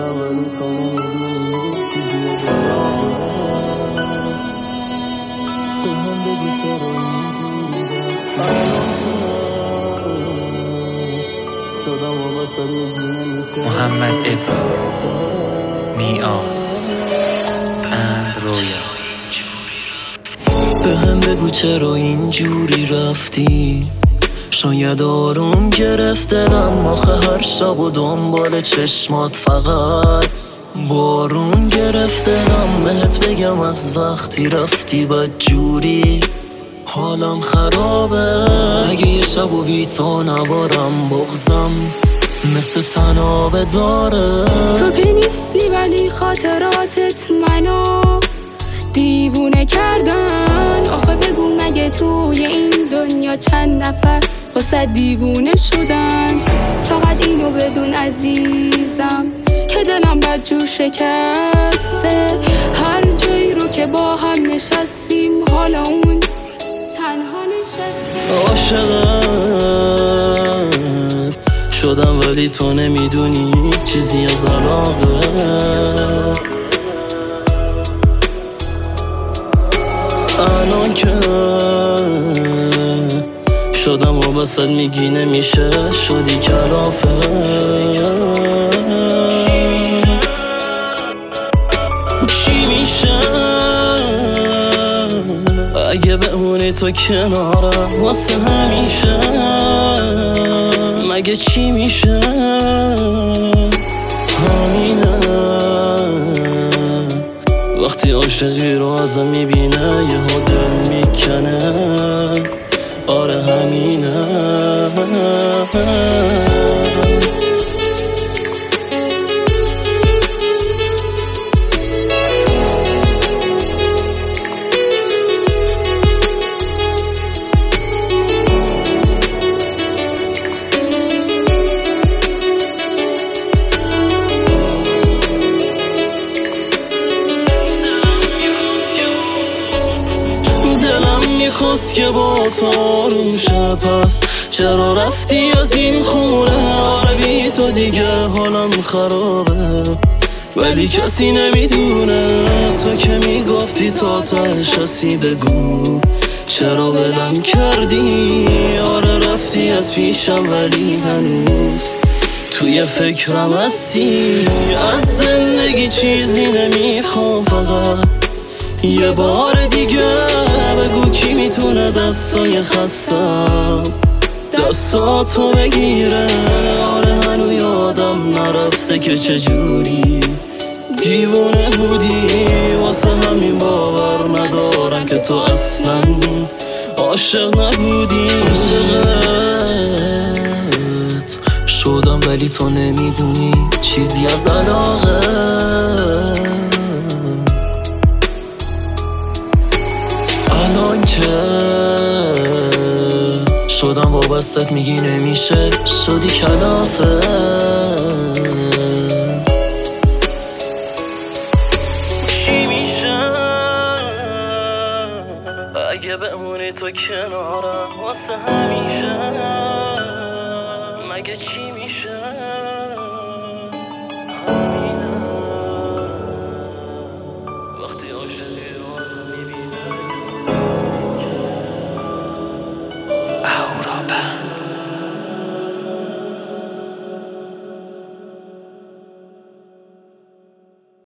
محمد ابراهیم میاد اند رویا. به هم بگو چرا اینجوری رفتی؟ شاید آروم گرفته دلم، آخه هر شب و دنبال چشمات فقط بارون گرفته دلم. بهت بگم از وقتی رفتی بدجوری حالم خرابه. اگه یه شب و بی تو نبارم بغزم مثل تنابه داره. تو که نیستی ولی خاطراتت منو دیوونه کردن. آخه بگو مگه توی این دنیا چند نفر واسه دیوونه شدن؟ فقط اینو بدون عزیزم که دلم بدجور شکسته. هر جایی رو که با هم نشستیم حالا اون تنها نشسته. عاشقت شدم ولی تو نمیدونی چیزی از علاقه. الان که شدم وابستت میگی نمیشه، شدی کلافه. چی میشه اگه بمونی تو کنارم واسه همیشه؟ مگه چی میشه؟ همینه وقتی عاشقی رو ازم میبینه یهو دل میکنه. آره همینه. میخواست که با تو آروم شه، پس چرا رفتی از این خونه؟ آره بی تو دیگه حالم خرابه ولی کسی نمیدونه. تو که میگفتی تا تهش هستی بگو چرا ولم کردی؟ آره رفتی از پیشم ولی هنوز توی فکرم هستی. از زندگی چیزی نمیخوام، فقط یه بار دیگه بگو کی میتونه دستای خستم دستاتو بگیره. آره هنو یادم نرفته که چجوری دیوونه بودی، واسه همین باور ندارم که تو اصلا عاشق نبودی. عاشقت شدم ولی تو نمیدونی چیزی از علاقه. الان که شدم وابستت میگی نمیشه، شدی کلافه. چی میشه اگه بمونی تو کنارم واسه همیشه؟ مگه چی میشه؟